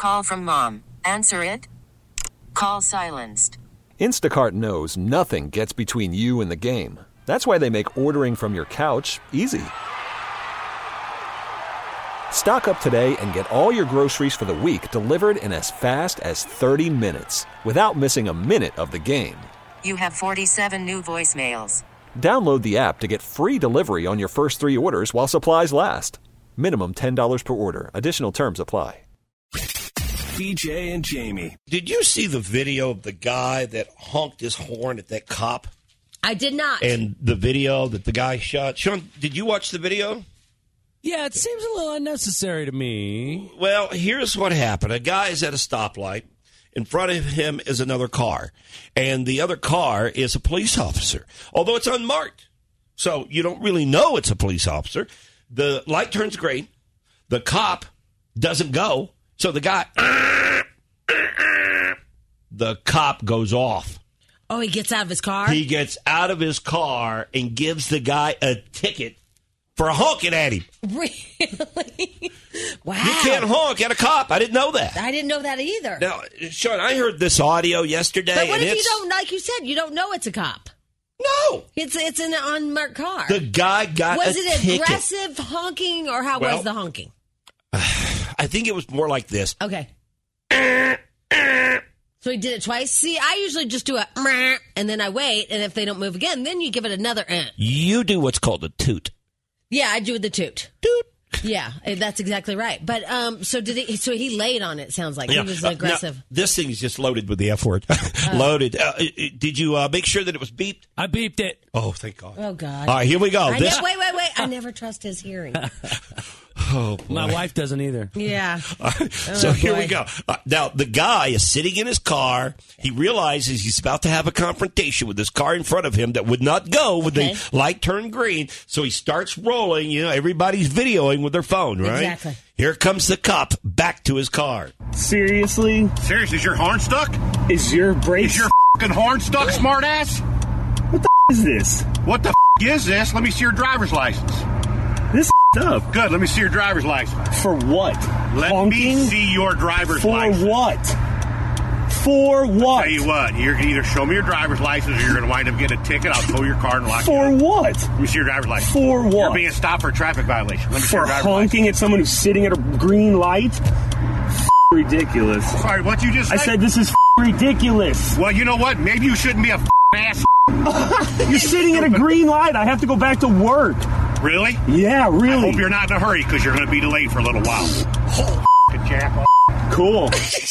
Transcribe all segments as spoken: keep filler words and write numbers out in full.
Call from mom. Answer it. Call silenced. Instacart knows nothing gets between you and the game. That's why they make ordering from your couch easy. Stock up today and get all your groceries for the week delivered in as fast as thirty minutes without missing a minute of the game. You have forty-seven new voicemails. Download the app to get free delivery on your first three orders while supplies last. Minimum ten dollars per order. Additional terms apply. B J and Jamie. Did you see the video of the guy that honked his horn at that cop? I did not. And the video that the guy shot? Sean, did you watch the video? Yeah, it seems a little unnecessary to me. Well, here's what happened. A guy is at a stoplight. In front of him is another car. And the other car is a police officer, although it's unmarked. So you don't really know it's a police officer. The light turns green. The cop doesn't go. So the guy, the cop goes off. Oh, he gets out of his car? He gets out of his car and gives the guy a ticket for honking at him. Really? Wow. You can't honk at a cop. I didn't know that. I didn't know that either. Now, Sean, I heard this audio yesterday. But what and if it's, you don't, like you said, you don't know it's a cop? No. It's it's an unmarked car. The guy got Was a it ticket. aggressive honking, or how Well, was the honking? I think it was more like this. Okay. So he did it twice. See, I usually just do a meh, and then I wait, and if they don't move again, then you give it another eh. You do what's called a toot. Yeah, I do the toot. Toot. Yeah, that's exactly right. But um, so did he? So he laid on it. Sounds like Yeah. he was Uh, aggressive. now, this thing is just loaded with the F word. Loaded. Uh, did you uh, make sure that it was beeped? I beeped it. Oh, thank God. Oh God. All right, here we go. I This. ne- wait, wait, wait! I never trust his hearing. Oh, boy. My wife doesn't either. Yeah. All right, so Oh, here boy. we go. Uh, now, the guy is sitting in his car. He realizes he's about to have a confrontation with this car in front of him that would not go when Okay. the light turned green. So he starts rolling. You know, everybody's videoing with their phone, right? Exactly. Here comes the cop back to his car. Seriously? Seriously, is your horn stuck? Is your brace... Is your fucking horn stuck, smartass? What the is this? What the is this? Let me see your driver's license. This up. Good, let me see your driver's license. For what? Let Honking? me see your driver's For license. what? For what? Tell you what, you're going to either show me your driver's license or you're going to wind up getting a ticket. I'll tow your car and lock For you up. what? Let me see your driver's license. For what? You're being stopped for a traffic violation. Let me see For your driver's honking at someone who's sitting at a green light? F- ridiculous. license. Sorry, what you just I said? said this is f- ridiculous. Well, you know what? Maybe you shouldn't be a f- ass. You're sitting at a green light. I have to go back to work. Really? Yeah, I really. hope you're not in a hurry because you're going to be delayed for a little while. F- jack. Cool.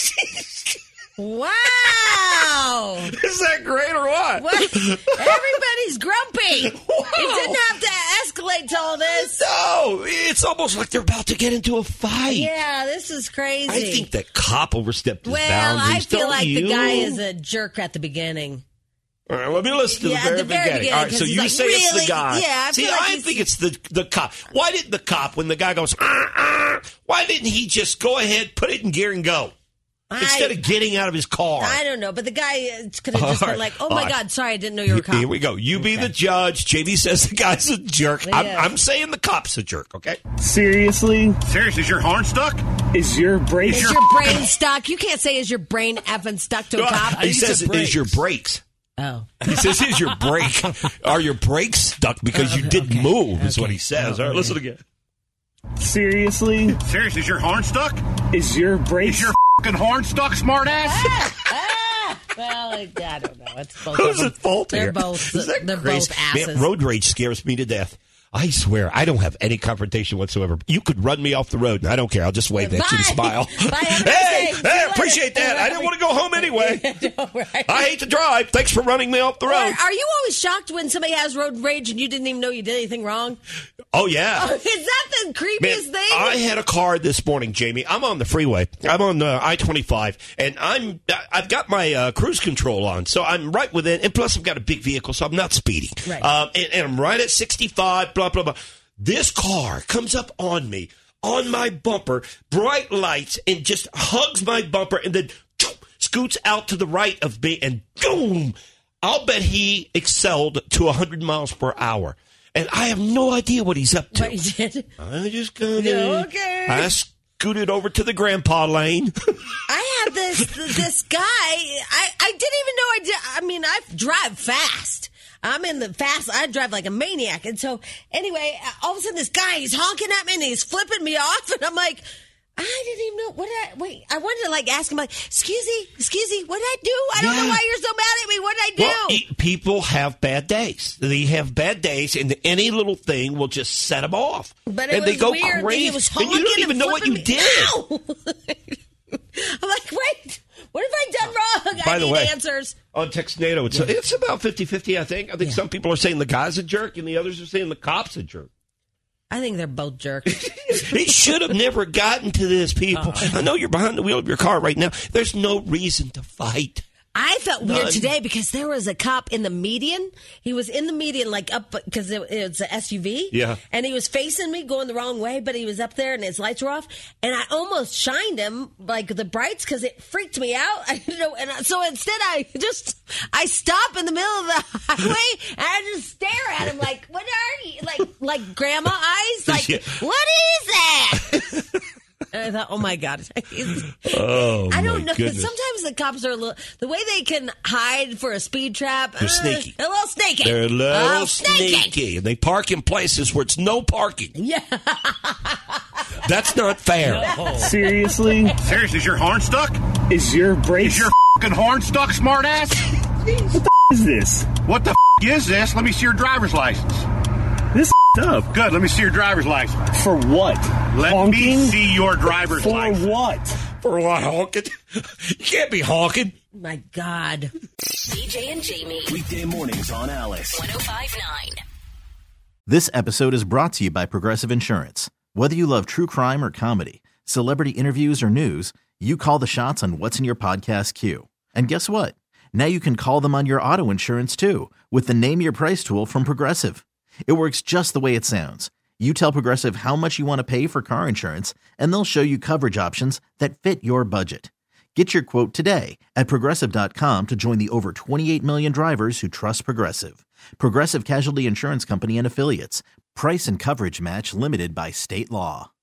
Wow. Is that great or what? What? Everybody's grumpy. Wow. It didn't have to escalate to all this. No, it's almost like they're about to get into a fight. Yeah, this is crazy. I think that cop overstepped his well, boundaries. I feel don't like you? the guy is a jerk at the beginning. All right, let me listen to Yeah, the at very the very beginning. beginning, All right, so 'cause he's you like, say it's really? the guy. Yeah, I See, feel like I he's- think it's the the cop. Why didn't the cop, when the guy goes, "Arr, arr," why didn't he just go ahead, put it in gear and go instead I, of getting out of his car? I don't know, but the guy could have just All been right, like, oh all my right. God, sorry, I didn't know you were a cop. Here we go. You be Okay. the judge. J B says the guy's a jerk. I'm, Yeah. I'm saying the cop's a jerk. Okay. Seriously? Seriously, is your horn stuck? Is your brace... Is your brain stuck? You can't say, is your brain effing stuck to a cop? He says, "Is your brakes?" Oh. He says, "Is your brake? Are your brakes stuck because you didn't okay. move?" Is Okay. what he says. All right, listen again. Seriously? Seriously, is your horn stuck? Is your brace... Is your fucking horn stuck, smartass? Ah, well, I, I don't know. It's both Who's of at them. fault They're here? both. Is that They're crazy? both asses. Man, road rage scares me to death. I swear, I don't have any confrontation whatsoever. You could run me off the road, and I don't care. I'll just wave at you and Bye. smile. Bye, have a hey, nice day. hey, See appreciate you later. that. I didn't want to go home anyway. I know, right? I hate to drive. Thanks for running me off the Or road. are you always shocked when somebody has road rage and you didn't even know you did anything wrong? Oh, yeah. Is that the creepiest Man, thing? I had a car this morning, Jamie. I'm on the freeway. I'm on uh, I twenty-five, and I'm I've got my uh, cruise control on, so I'm right within. And plus, I've got a big vehicle, so I'm not speeding. Right. Um, and, and I'm right at sixty-five. Blah blah blah. This car comes up on me, on my bumper, bright lights, and just hugs my bumper, and then scoots out to the right of me, and boom! I'll bet he excelled to one hundred miles per hour. And I have no idea what he's up to. What he did? I just kind of, Yeah, okay. I s- scooted over to the grandpa lane. I had this this guy. I, I didn't even know I did. I mean, I drive fast. I'm in the fast. I drive like a maniac. And so, anyway, all of a sudden, this guy, he's honking at me and he's flipping me off. And I'm like, I didn't even know. What did I, wait, I wanted to like ask him, like, excuse me, excuse me, what did I do? I don't Yeah. know why you're so mad at me. What did I do? Well, e- people have bad days. They have bad days, and any little thing will just set them off. But it and was they go weird. crazy. He was and you don't honking even and know what you flipping did. me- I'm like, wait, what have I done wrong? By I the need way, answers. on Textnado, it's, it's about fifty-fifty, I think. I think some people are saying the guy's a jerk, and the others are saying the cop's a jerk. I think they're both jerks. He should have never gotten to this, people. I know you're behind the wheel of your car right now. There's no reason to fight. I felt weird None. today because there was a cop in the median. He was in the median, like up, because it, it was an S U V. Yeah. And he was facing me going the wrong way, but he was up there and his lights were off. And I almost shined him, like the brights, because it freaked me out. I didn't know. And I- so instead, I just, I stop in the middle of the highway and I just stare at him like, what are you? Like, like grandma eyes? Like, Yeah. what is that? And I thought, oh my God. Oh, I don't my know. goodness. Sometimes the cops are a little, the way they can hide for a speed trap. They're uh, sneaky. A little sneaky. They're a little Oh, sneaky. And they park in places where it's no parking. Yeah. That's not fair. Seriously? Seriously, is your horn stuck? Is your brakes? Is your fucking horn stuck, smartass? Is this? What the f- is this? Let me see your driver's license. This up. Good, let me see your driver's license. For what? Let Honking? me see your driver's For license. what? For what, honking? You can't be honking. My God. B J and Jamie. Weekday mornings on Alice. one oh five point nine. This episode is brought to you by Progressive Insurance. Whether you love true crime or comedy, celebrity interviews or news, you call the shots on what's in your podcast queue. And guess what? Now you can call them on your auto insurance too with the Name Your Price tool from Progressive. It works just the way it sounds. You tell Progressive how much you want to pay for car insurance, and they'll show you coverage options that fit your budget. Get your quote today at Progressive dot com to join the over twenty-eight million drivers who trust Progressive. Progressive Casualty Insurance Company and Affiliates. Price and coverage match limited by state law.